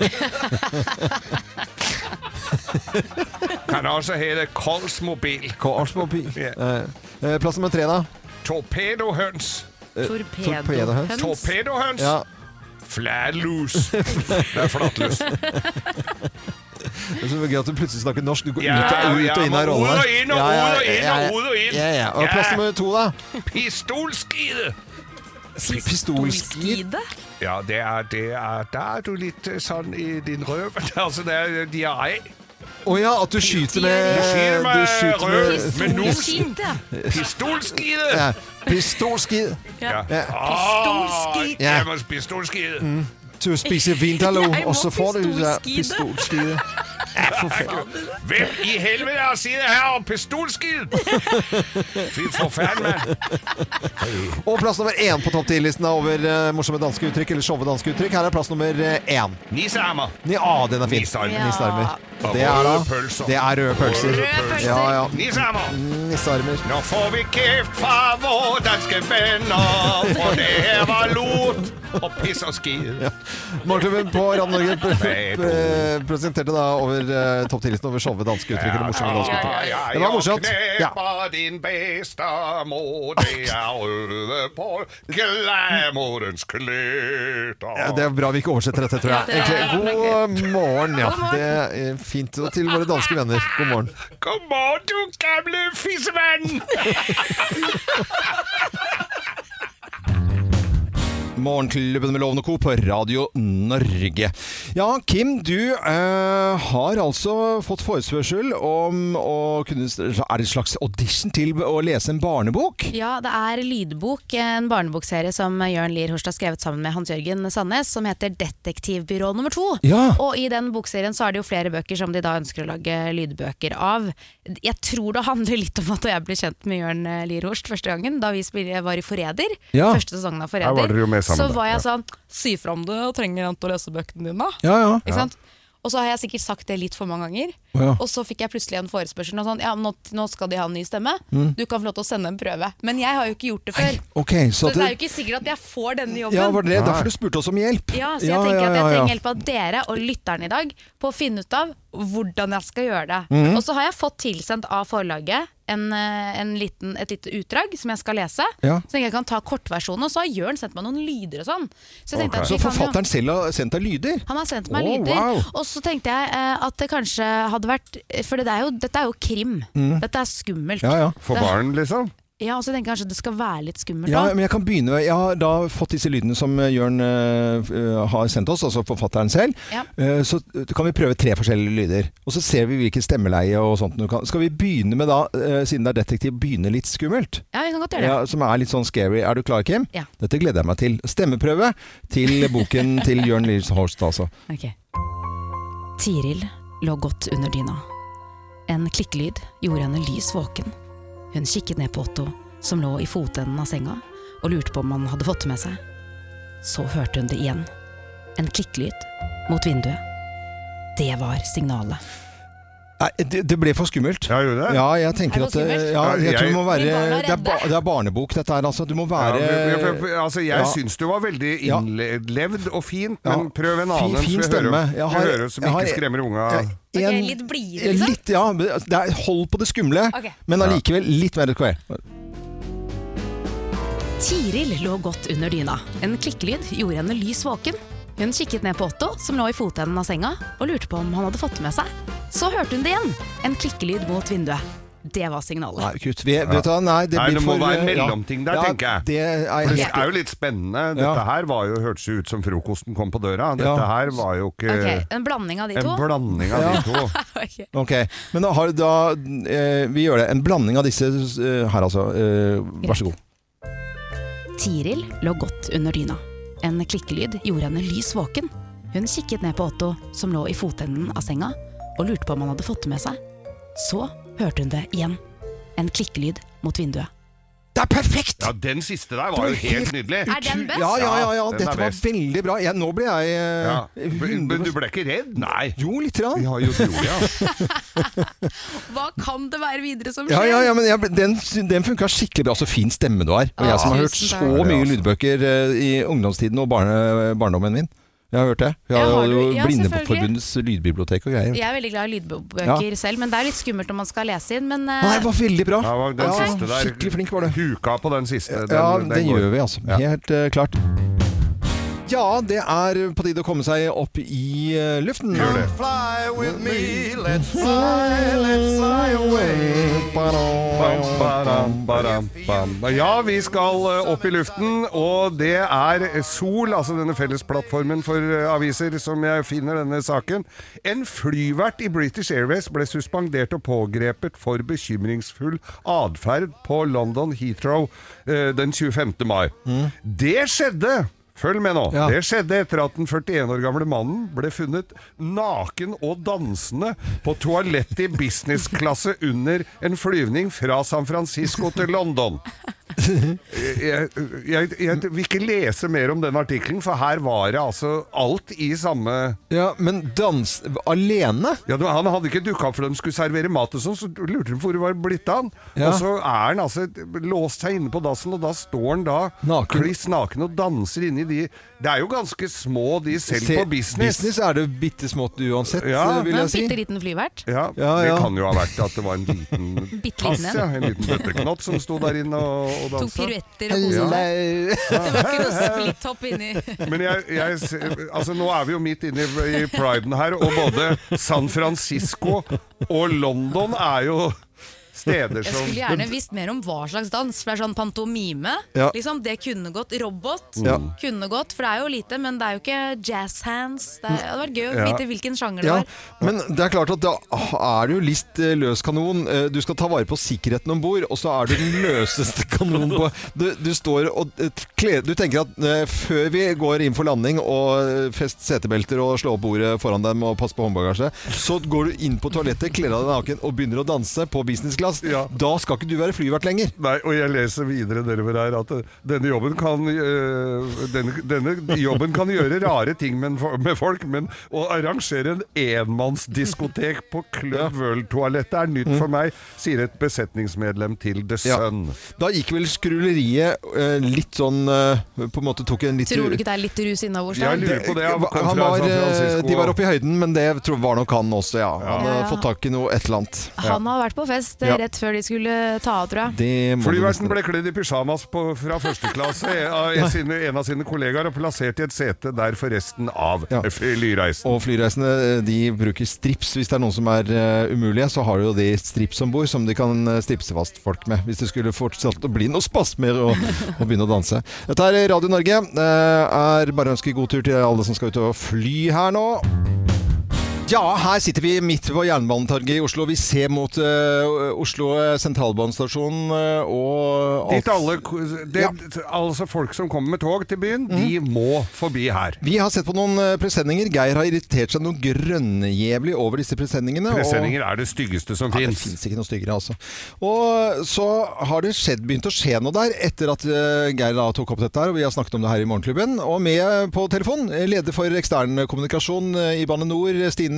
Kan også hete Kolsmobil. Korsmobil. Ja. Uh, uh, plass nummer tre, da. Torpedohøns. Torpedohøns. Torpedohøns. Ja. Flatlus. Det er flattlus. Det er så gøy at du plutselig snakker norsk. Du går Ja, ut, og, ut ja, og inn av men rollen. ut og inn, og Ja, ja, ut og inn, ja, ja. og ut og inn. Ja, ja. Og Ja. plass nummer to, da. Pistolskide. Pistolskid. Ja, det er, det er, da er du litt eh, sånn i din røv. Altså, det er diaré. Å ja, at du skyter med Du skyter med du skyter røv. Med Pistolskid, ja. Pistolskide. Ja, pistolskid. Ja. Ja. Pistolskide. Ja. Jeg må pistolskide. Du spiser vindaloo, Jeg må og så får du ja, pistolskide. pistolskide. Hvem i helvete har siden her om pistolskid? Fy forfærd, mann. Og plass nummer én på topp ti-listen over uh, morsomme danske uttrykk, eller shove danske uttrykk. Her er plass nummer én. Nisehammer. Ja, den er fin. Nisearmer. Nisearmer. Ja. Det er da Røde pølser. Det er røde pølser. Røde pølser. Ja, ja. Nisehammer. Nisearmer. Nå får vi kæft fra våre danske venner, for det her var lot og piss og skid. Ja. Morgenklubben på Radio Norge pre pre presenterte da over uh, topp ti-listen over shove danske uttrykk, eller morsomme danske uttrykk. Det var morsomt. Ja. Din beste mor, det er røde på glamorens kleter. Ja, det er bra vi ikke oversetter dette, tror jeg. Egentlig. God morgen, ja. Det er fint. Og til våre danske venner. God morgen. God morgen, du gamle fissemann! Morgenklubben med Loven og Co. på Radio Norge. Ja, Kim, du eh, har altså fått forespørsel om å kunne, er det en slags audition til å lese en barnebok? Ja, det er Lydbok, en barnebokserie som Jørn Lier Horst har skrevet sammen med Hans-Jørgen Sandnes, som heter Detektivbyrå nummer to. Ja. Og i den bokserien så er det jo flere bøker som de da ønsker å lage lydbøker av. Jeg tror det handler litt om at jeg ble kjent med Jørn Lier Horst første gangen, da vi var i Forræder, ja. første sesongen av Forræder. Her var dere jo med sammen. Så var jeg sånn, si fram det og trenger han til å lese bøkene dine. Ja, ja. Ikke sant? Og så har jeg sikkert sagt det litt for mange ganger. Ja. Og så fikk jeg plutselig en forespørsel og sånn, ja, nå, nå skal de ha en ny stemme. Mm. Du kan få lov til å sende en prøve. Men jeg har jo ikke gjort det før. Nei, okay, så så det er jo ikke sikkert at jeg får denne jobben. Ja, var det derfor du spurte oss om hjelp? Ja, så jeg ja, tenker ja, at jeg ja, ja. trenger hjelp av dere og lytteren i dag på å finne ut av hvordan jeg skal gjøre det. Mm. Og så har jeg fått tilsendt av forlaget en, en liten, et lite utdrag som jeg skal lese. Ja. Så tenker jeg kan ta kortversjonen, og så har Jørn sendt meg noen lyder og sånn. Så, jeg tenkte Ok. at Så vi kan jo- forfatteren selv har sendt deg lyder? han har sendt meg Å, lyder, wow. og så tenkte jeg eh, at det kanskje hadde vært, for det er jo, dette er jo krim, dette er skummelt. Ja, ja. For Det- barn, liksom? Ja, og så tenker jeg kanskje det skal være litt skummelt Ja, da. men jeg kan begynne. Jeg har da fått disse lydene som Jørn uh, har sendt oss, altså forfatteren selv. Ja. Uh, så kan vi prøve tre forskjellige lyder. Og så ser vi hvilket stemmeleie og sånt du kan. Skal vi begynne med da, uh, siden det er detektiv, begynne litt skummelt? Ja, vi kan godt gjøre det. Ja, som er litt sånn scary. Er du klar, Kim? Ja. Dette gleder jeg meg til. Stemmeprøve til boken til Jørn Lier Horst, altså. Ok. Tiril lå godt under dyna. En klikklyd gjorde henne lys våken. Hun kikket ned på Otto, som lå i fotenden av senga, og lurte på om han hadde fått det med seg. Så hørte hun det igjen. En klikklyd mot vinduet. Det var signalet. Nei, det, det ble for skummelt. Ja, gjorde det? Ja, jeg tenker Er det at for uh, skummelt? ja, jeg tror det må være Vil barna det er, ba, redde? det er barnebok dette her, altså. Du må Ja, være men- for- for- altså, jeg Ja. syns du var veldig Ja. innlevd og fint, Ja. men prøv en Fin- annen fin så vi hører, stemme. Jeg har- vi hører som jeg har- ikke skremmer unga. Ja, Ok, en- litt blidere, liksom? Litt, ja. Det er, hold på det skumle, Ok. men allikevel litt mer kvar. Tiril lå godt under dyna. En klikklyd gjorde henne lys våken. Hun kikket ned på Otto, som lå i fotenden av senga, og lurte på om han hadde fått det med seg. Så hørte hun det igjen. En klikkelyd mot vinduet. Det var signalet. Nei, kutt. Vi, vet du hva? Nei, det, Nei, blir det må for, være en ja. mellomting der, ja, tenker jeg. Det er For det helt er jo litt spennende. Dette Ja. her var jo, hørtes jo ut som frokosten kom på døra. Dette Ja. her var jo ikke Ok, en blanding av de en to? blanding av Ja. de to. Ok. Ok, men da har da eh, vi gjør det. En blanding av disse eh, her, altså. Eh, vær så god. Tiril lå godt under dyna. En klikkelyd gjorde henne lys våken. Hun kikket ned på Otto, som lå i fotenden av senga, og lurte på om han hadde fått det med seg. Så hørte hun det igjen. En klikkelyd mot vinduet. Det er perfekt! Ja, den siste der var jo helt nydelig. Er den best? Ja, ja, ja, ja. Den er Dette var best. veldig bra. Jeg, nå ble jeg eh, Ja. Men men du hundre- ble ikke redd? Nei. Jo, litt rann. Ja, jo, du gjorde det, ja. Hva kan det være videre som Ja, ja, ja, men jeg, den, den funka skikkelig bra. Så fin stemme du har. Og jeg som har hørt tusen så takk. mye lydbøker eh, i ungdomstiden og barne, barndommen min. Jeg har hørt det. Jeg Ja, har har du? jo Ja, Blindeforbundets lydbibliotek og greier. Jeg er veldig glad i lydbøker Ja. selv, men det er litt skummelt når man skal lese inn. Men eh, Nei, det var veldig bra. Ja, var den Ja, siste der, skikkelig flink var det. Huka på den siste. Den, Ja, den det går. gjør vi altså. Ja. Helt eh, klart. Ja, det er på tide å komme seg opp i eh, luften. Gjør det. Fly with me, let's fly, let's fly away. Bam, badam, badam, bam. Ja, vi skal eh, opp i luften, og det er Sol, altså denne fellesplattformen for eh, aviser, som jeg finner denne saken. En flyvert i British Airways ble suspendert og pågrepet for bekymringsfull adferd på London Heathrow eh, den tjuefemte mai. Det skjedde Følg med nå. Ja. Det skjedde etter at den førtien år gamle mannen ble funnet naken og dansende på toalettet i businessklasse under en flyvning fra San Francisco til London. Jeg, jeg, jeg vil ikke lese mer om den artikkelen, for her var det altså alt i samme... Ja, men dans alene? Ja, han hadde ikke dukket opp for de skulle servere mat og sånn, så lurte de hvor det var blitt av han. Ja. Og så er han altså låst seg inne på dassen, og da står han da Naken. kliss naken og danser inne i de... Det er jo ganske små de selv Se, på business. Business er det bittesmått uansett, Ja. vil Men jeg si. bitte liten flyvert. Ja, Ja, det ja. kan jo ha vært at det var en liten Bitteliten tass, ja, en liten bøtteknott som sto der inne og, og Tok dansa. piruetter og koset seg. Hello. Det var ikke noe splitthopp inni. Men jeg, jeg, altså nå er vi jo midt inne i, i Priden her, og både San Francisco og London er jo steder Jeg som... skulle gjerne visst mer om hva slags dans. For det er sånn pantomime. Ja. Liksom, det kunne gått. Robot Ja. kunne gått. For det er jo lite, men det er jo ikke jazz hands. Det, er, det hadde vært gøy å Ja. vite hvilken sjanger det Ja, var. men det er klart at da er det jo list eh, løs kanon. Eh, Du skal ta vare på sikkerheten om bord, og så er du den løseste kanonen på Du, du står og eh, kle- Du tenker at eh, før vi går inn for landing og eh, fest setebelter og slå opp bordet foran dem og passe på håndbagasje, så går du inn på toalettet, kler av deg naken og begynner å danse på business class. Ja. Da skal ikke du være flyvert lenger. Nei, og jeg leser videre nedover her at uh, denne jobben kan uh, denne, denne jobben kan gjøre rare ting med, med folk, men å arrangere en enmannsdiskotek på Club World-toalettet er nytt for meg, sier et besetningsmedlem til The Ja. Sun. Da gikk vel skrulleriet eh, litt sånn eh, På en måte tok en litt Tror du ikke det er litt rus innabords Jeg der? lurer på det. Han kom Han fra var, San eh, Francisco. de var oppe i høyden, men det tror, var nok han også, ja. Han Ja. har fått tak i noe et eller annet. Han har vært på fest eh, Ja. rett før de skulle ta av, tror jeg. Det må du Flyverten nesten- ble kledd i pyjamas på, fra første klasse av en, sine, en av sine kollegaer og plassert i et sete der for resten av Ja. flyreisen. Og flyreisende de bruker strips. Hvis det er noen som er uh, umulige, så har de jo de strips om bord som de kan uh, stripse fast folk med. Hvis det skulle fortsatt å bli noe spasmer og, og begynne å danse. Dette er Radio Norge. Det er bare å ønske god tur til alle som skal ut og fly her nå. Ja, her sitter vi midt på Jernbanetorget i Oslo. Vi ser mot uh, Oslo sentralbanestasjon uh, og Dit alle, det, altså folk som kommer med tog til byen, de må forbi her. Vi har sett på noen uh, presenninger. Geir har irritert seg noe grønnjævlig over disse presenningene. Presenninger er det styggeste som Ja, det finnes. finnes ikke noe styggere, altså. Og så har det skjedd, begynt å skje noe der etter at uh, Geir da tok opp dette her, og vi har snakket om det her i Morgenklubben. Og med på telefon, leder for ekstern kommunikasjon uh, i Bane Nor, Stine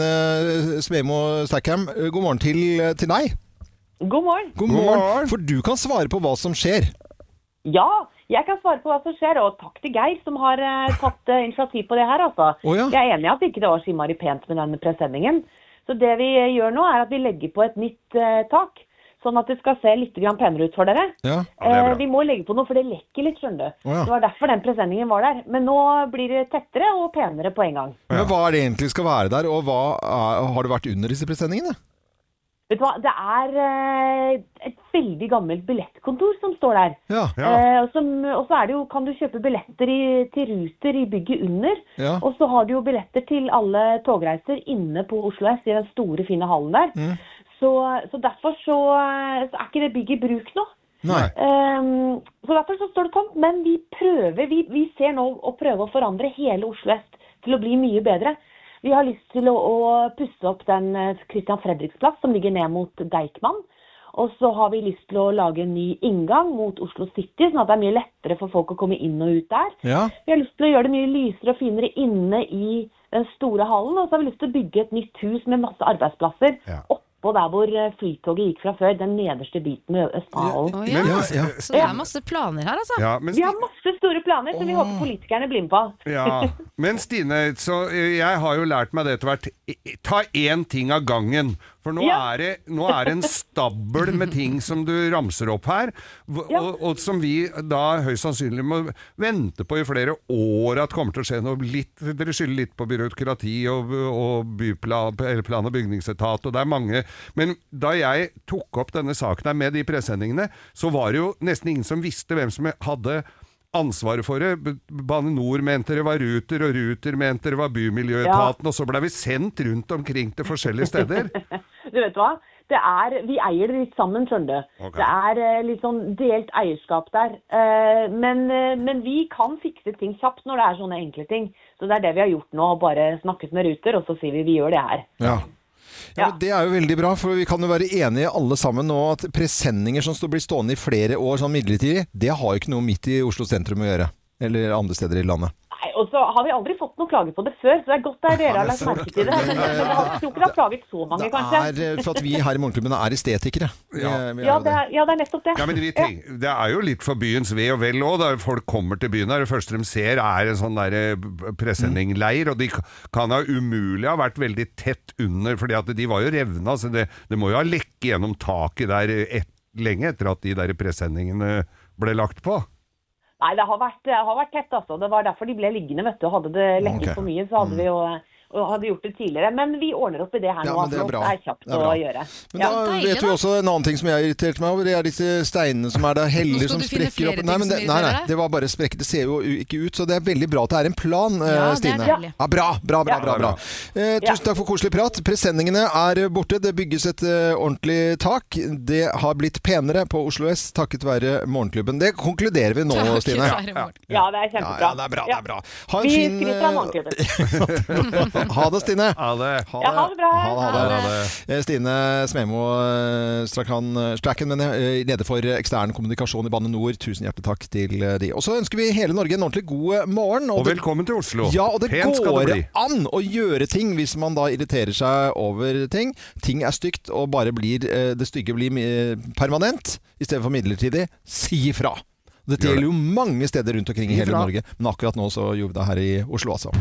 Smemo Stackham. Uh, God morgen til, til deg. God morgen. God God morgen. morgen. For du kan svare på hva som skjer. Ja, jeg kan svare på hva som skjer, og takk til Geir som har eh, tatt eh, initiativ på det her, altså. Å, ja. Jeg er enig i at ikke det var så innmari pent med denne presenningen. Så det vi eh, gjør nå er at vi legger på et nytt eh, tak, sånn at det skal se litt grann penere ut for dere. Ja. Ja, det er bra. Eh, vi må legge på noe, for det lekker litt, skjønner du. Å, ja. Det var derfor den presenningen var der. Men nå blir det tettere og penere på en gang. Men hva er det egentlig skal være der, og hva er, har det vært under disse presenningene? Vet du hva, det er eh, et veldig gammelt billettkontor som står der. Ja. Ja. Eh, og som- og så er det jo, kan du kjøpe billetter i, til ruter i bygget under. Ja. Og så har du jo billetter til alle togreiser inne på Oslo S i den store, fine hallen der. Mm. Så, så derfor så, så er ikke det bygget i bruk nå. Nei. Ehm, så derfor så står det tomt. Men vi prøver, vi, vi ser nå å prøve å forandre hele Oslo S til å bli mye bedre. Vi har lyst til å, å pusse opp den eh, Christian Fredriks plass som ligger ned mot Deichman. Og så har vi lyst til å lage en ny inngang mot Oslo City, sånn at det er mye lettere for folk å komme inn og ut der. Ja. Vi har lyst til å gjøre det mye lysere og finere inne i den store hallen, og så har vi lyst til å bygge et nytt hus med masse arbeidsplasser Ja. oppå der hvor eh, flytoget gikk fra før, den nederste biten ved Østhallen. Å, Men- ja. Ja, ja. Så det er masse planer her, altså. Ja, men Vi har masse store planer som vi håper politikerne blir med på. Ja, men Stine, så eh, jeg har jo lært meg det etter hvert. I- Ta én ting av gangen. For nå, Ja. er det, nå er det en stabel med ting som du ramser opp her, v- Ja. og, og som vi da høyst sannsynlig må vente på i flere år at kommer til å skje noe. Litt, dere skylder litt på byråkrati og, og byplan, eller plan- og bygningsetat, og det er mange. Men da jeg tok opp denne saken her med de presendingene, så var det jo nesten ingen som visste hvem som hadde ansvaret for det. B- Bane Nor mente det var Ruter, og Ruter mente det var Bymiljøetaten, og så ble vi sendt rundt omkring til forskjellige steder. Du vet hva? det er, vi eier det litt sammen, skjønner du. Ok. Det er eh, litt sånn delt eierskap der. Eh, men, eh, men vi kan fikse ting kjapt når det er sånne enkle ting. Så det er det vi har gjort nå, bare snakket med Ruter, og så sier vi vi gjør det her. Ja. Ja, men det er jo veldig bra, for vi kan jo være enige alle sammen nå at presenninger som blir stående i flere år sånn midlertidig, det har jo ikke noe midt i Oslo sentrum å gjøre, eller andre steder i landet. Nei, og så har vi aldri fått noe klage på det før, så det er godt at dere har lagt merke til det. Men jeg tror ikke det har plaget så mange, Det kanskje. er for at vi her i Morgenklubben er estetikere. Vi, Ja. vi er Ja jo det, det. er, ja, det er nettopp det. Ja, men vi tenk, Det er jo litt for byens ve og vel også, da folk kommer til byen her. Det første de ser er en sånn der presenningleir, og de kan ha umulig ha vært veldig tett under, fordi at de var jo revna, så det, det må jo ha lekket gjennom taket der et, lenge etter at de der presenningene ble lagt på. Nei, det har vært, det har vært tett, altså. Det var derfor de ble liggende, vet du. Hadde det lekket Ok. for mye, så hadde vi jo og hadde gjort det tidligere. Men vi ordner opp i det her Ja, nå. men det er at bra. Det er kjapt Det er bra. å gjøre. Men Ja. da Deilig, vet vi da. også en annen ting som jeg irriterte meg over. Det er disse steinene som er der, heller Nå skal som du finne sprekker opp. flere Nei, ting men det, som nei, nei, irriterer deg. det var bare sprekker. Det ser jo ikke ut, så det er veldig bra at det er en plan, eh, Ja, det er Stine. deilig. Ja, bra, bra, bra, Ja. bra, bra. Eh, tusen takk for koselig prat. Presenningene er borte. Det bygges et eh, ordentlig tak. Det har blitt penere på Oslo S takket være Morgenklubben. Det konkluderer vi nå, Takk, Stine. kjære morgen. Ja, det er Ja, kjempebra. ja, det er bra, det er bra. Ha en Vi fin skryter av eh, Morgenklubben. Ha det, Stine. Ja, det. Ha Ja, ha det bra. Ha det, ha det. Ha det. Eh, Stine Smemo eh, Strakan, Stracken, men eh, leder for ekstern kommunikasjon i Bane Nor. Tusen hjertelig takk til eh, de. Og så ønsker vi hele Norge en ordentlig god morgen. Og det, velkommen til Oslo. ja, og det Pent skal går det bli. an å gjøre ting hvis man da irriterer seg over ting. Ting er stygt, og bare blir eh, det stygge blir eh, permanent i stedet for midlertidig. Si ifra. Dette Gjør det. gjelder jo mange steder rundt omkring i Si hele ifra. Norge, men akkurat nå så gjorde vi det her i Oslo, altså.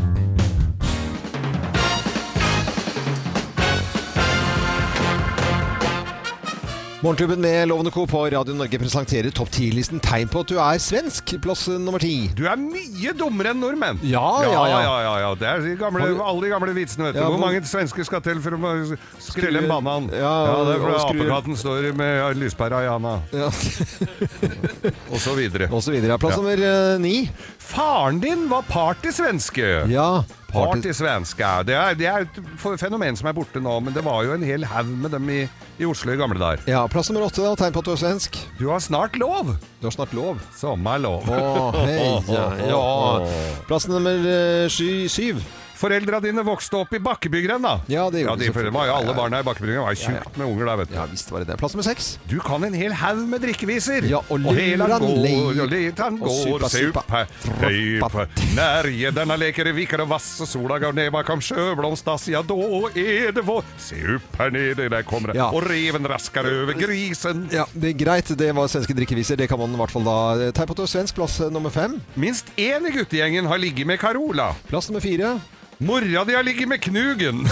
Morgenklubben med Lovende Co. på Radio Norge presenterer topp ti-listen tegn på at du er svensk. Plass nummer ti. Du er mye dummere enn nordmenn. Ja, ja, ja, ja. ja, ja, ja. Det er de gamle, Har du- alle de gamle vitsene, vet du. Ja, Hvor hvor- mange svensker skal til for å skrelle en banan? Ja, det er og fordi skru- apekatten står med lyspæra i handa, Ja. og så videre. Og så videre. Plass Ja. nummer eh, ni. Faren din var partysvenske. Ja. Party. Partysvenska. Det er, det er et fenomen som er borte nå, men det var jo en hel haug med dem i, i Oslo i gamle dager. Ja, plass nummer åtte da. Tegn på at du er svensk. Du har snart lov. Du har snart lov. Sommerlov. Å, hei, ja, ja. Plass nummer eh, sky, syv. Foreldra dine vokste opp i Bakkebygrenda. Ja, det Ja, gjorde de, de for det var jo alle barna i Bakkebygrenda. Det var Ja, ja. tjukt med unger der, vet du. Ja, visst var det det. Plass nummer seks. Du kan en hel haug med drikkeviser. Ja, og hela luran går, lei. og litan Og går, supa, supa, supa. supa. När gäddarna leker i vikar och vass och sola går ner bakom sjöblomstas, ja då är det vår. Se upp här nere, där kommer det. Ja. Och reven raskar över grisen. Ja, det er greit. Det var svenske drikkeviser. Det kan man i hvert fall da. Tegn på at du er svensk. Plass eh, nummer fem. Minst en i guttegjengen har ligget med Carola. Plass nummer fire. Mora di har ligget med Knugen.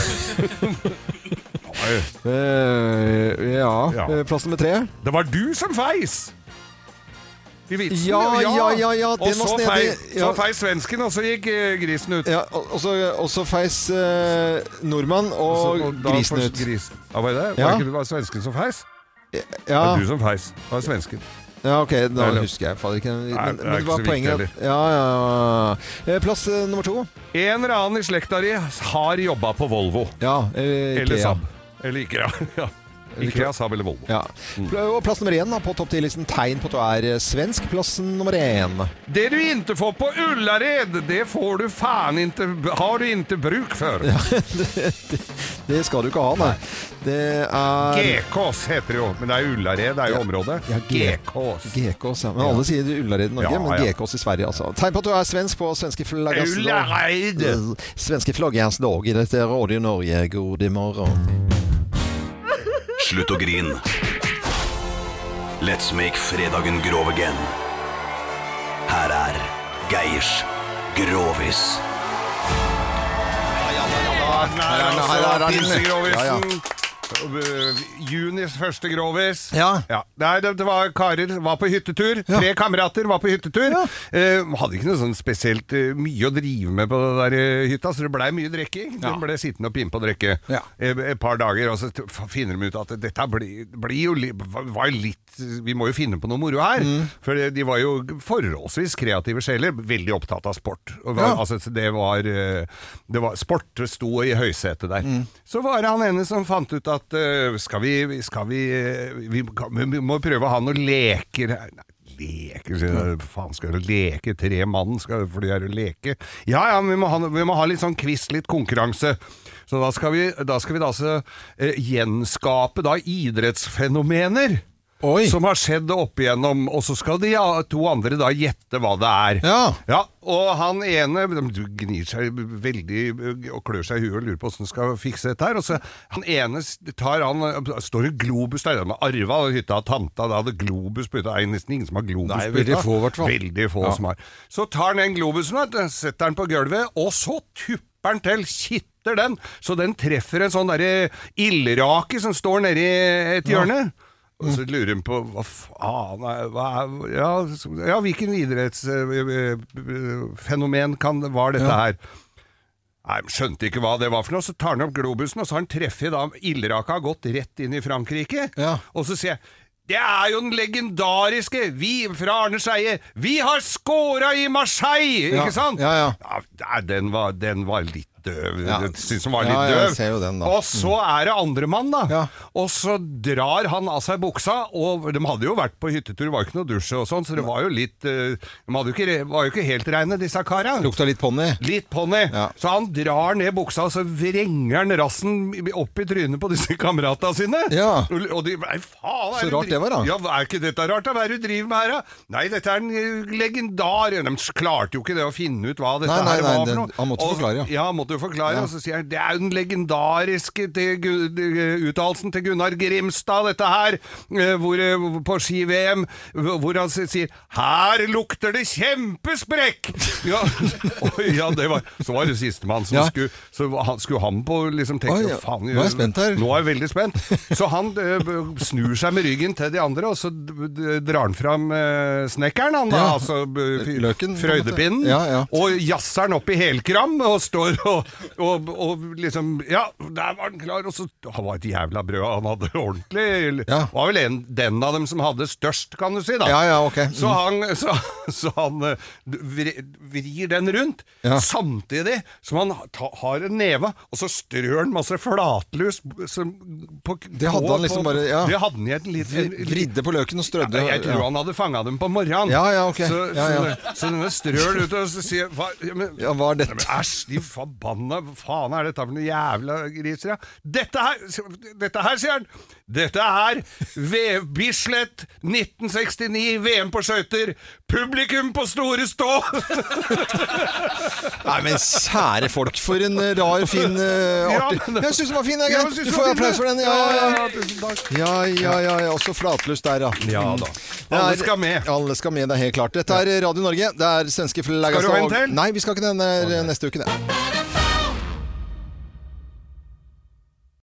Oi, Eh, ja. Ja. Eh, Plass nummer tre. det var du som feis. I vitsen, Ja, ja, ja, ja, Og den var så snedig. fei, Ja. så feis svensken, og så gikk eh, grisen ut. Ja, og og så og så feis eh, nordmann og, Så- og da grisen først ut. Grisen. Ja, var det det? Ja. Var det ikke det var svensken som feis? Ja, Det var du som feis. Det var svensken. ja, ok, da Eller- husker jeg fader ikke. Men, Nei, men det er det ikke var så poenget. viktig at- Ja, ja, ja. Eh, Plass eh, nummer to. En eller annen i slekta di har jobba på Volvo. Ja, eh, Eller Ikea. Saab. Eller Ikea. Ja. Ikea, Saab eller Volvo. Ja. Pl- Og plass nummer én da, på topp ti-listen. Tegn på at du er eh, svensk. Plass nummer én. Det du ikke får på Ullared, det får du faen ikke, har du ikke bruk for. Det skal du ikke ha, nei. Det er Gekås heter det jo, men det er Ullared, det er jo Ja. området. Ja, G- Gekås. Gekås, ja. Men alle sier Ullared i Norge, Ja, men ja. Gekås i Sverige, altså. Tegn på at du er svensk på svenske flaggas dag. Ullared! Svenske flaggas dag i dette Radio Norge. God i morgen. Slutt å grin. Let's make fredagen grov again. Her er Geirs Grovis. Her er her er den. Pinsegrovisen. Junis første grovis. Ja. Nei, det, det var karer, var på hyttetur. Tre kamerater var på hyttetur. Eh, hadde ikke noe sånn spesielt eh, mye å drive med på det der eh, hytta, så det ble mye drikking. De ble sittende og pimpe og drikke Ja. eh, et par dager, og så t- f- finner de ut at dette blir, blir jo li, var jo litt Vi må jo finne på noe moro her. For de var jo forholdsvis kreative sjeler, veldig opptatt av sport. Og var, Ja. altså, det var, eh, det var Sport sto i høysetet der. Så var det han ene som fant ut at at uh, skal vi, skal vi, uh, vi, vi må prøve å ha noen leker her. Nei, leker, faen skal jeg leke, tre mann skal for de her leke. Ja, ja, men vi må ha, vi må ha litt sånn quiz, litt konkurranse. Så da skal vi da, skal vi da så, uh, gjenskape da idrettsfenomener. Oi. Som har skjedd opp igjennom, og så skal de ja, to andre da gjette hva det er. Ja. Ja, og han ene gnir seg veldig og klør seg i huet og lurer på hvordan han skal fikse dette her. Og så han ene tar han, står en globus der, med Arva og hytta av tanta, da hadde globus på hytta. Det er nesten ingen som har globus Nei, på hytta. veldig få i hvert fall. Veldig få ja. som har. Så tar han den globusen, setter den på gulvet, og så tupper den til, kitter den, så den treffer en sånn der ildrake som står nede i et hjørne. Ja. Og så lurer hun på, hva faen er, hva er ja, ja, hvilken idrettsfenomen kan, var dette her? Nei, skjønte ikke hva det var for noe, så tar han opp globusen, og så har han treffet da, ildraka har gått rett inn i Frankrike, ja. Og så sier jeg, det er jo den legendariske, vi fra Arne Scheie, vi har skåret i Marseille, ja. Ikke sant? Ja, ja. Ja, den var, den var litt døv, ja. Jeg synes han var litt ja, døv. Ser jo den, da. Og så er det andre mann da, ja. Og så drar han av seg buksa, og de hadde jo vært på hyttetur, det var ikke noe dusje og sånn, så det var jo litt, de hadde jo ikke, var jo ikke helt reine, disse kara. Lukta litt ponni. Litt ponni. Ja. Så han drar ned buksa, og så vrenger han rassen opp i trynet på disse kameratene sine. Ja. Og de, nei, faen, så rart det var da. Ja, er ikke dette rart da? Hva er det du driver med her da? Nei, dette er en legendar. De klarte jo ikke det å finne ut hva dette nei, nei, her var nei, for noe. Han måtte og, forklare, ja. Ja, han måtte jo forklare, ja. Og så sier han, det er jo den legendariske til, uttalelsen til Gunnar Grimstad, dette her, hvor, på ski-V M, hvor han sier, her lukter det kjempesprekk! Ja, og, ja det var, så var det siste mann som ja. skulle, så han, skulle han på liksom tenke, Oi, ja. faen, nå er jeg spent her. Nå er jeg veldig spent. Så han uh, snur seg med ryggen til de andre, og så drar han fram uh, snekkeren, han da, ja. Altså Løken, frøydepinnen, ja, ja. Og jasser han opp i helkram, og står og, og, og liksom, ja, der var han klar, og så han var et jævla brød, han hadde ordentlig, ja. Var vel en, den av dem som hadde størst, kan du si da. Ja, ja, ok. Mm. Så han, så, så han vrir, vrir den rundt, ja. Samtidig som han ta, har en neve, og så strør han masse flatlus som, på, det hadde på, han liksom på, bare, ja. Det hadde han i et litt... Vridde på løken og strødde. Ja, jeg tror ja. Han hadde fanget dem på morgenen. Ja, ja, ok. Så, ja, ja. så, så denne strør ut og så sier, hva, men, ja, hva er dette? Æsj, de forbanna, faen er dette for noe jævla griser, ja. Dette her, dette her, sier han, dette er Bislett nitten sekstini, V M på skøyter, publikum på store stå. Nei, men kjære folk, for en rar, fin, uh, artig. Ja, men, jeg synes den var fin, jeg. Ja, du får applaus for den. Ja, ja, ja. Ja, ja, ja, ja. Også flatlust der, da. Ja da. Alle skal med. Alle skal med, det er helt klart. Dette er Radio Norge. Det er svenske flagget. Skal du ha en til? Nei, vi skal ikke den neste uke, det.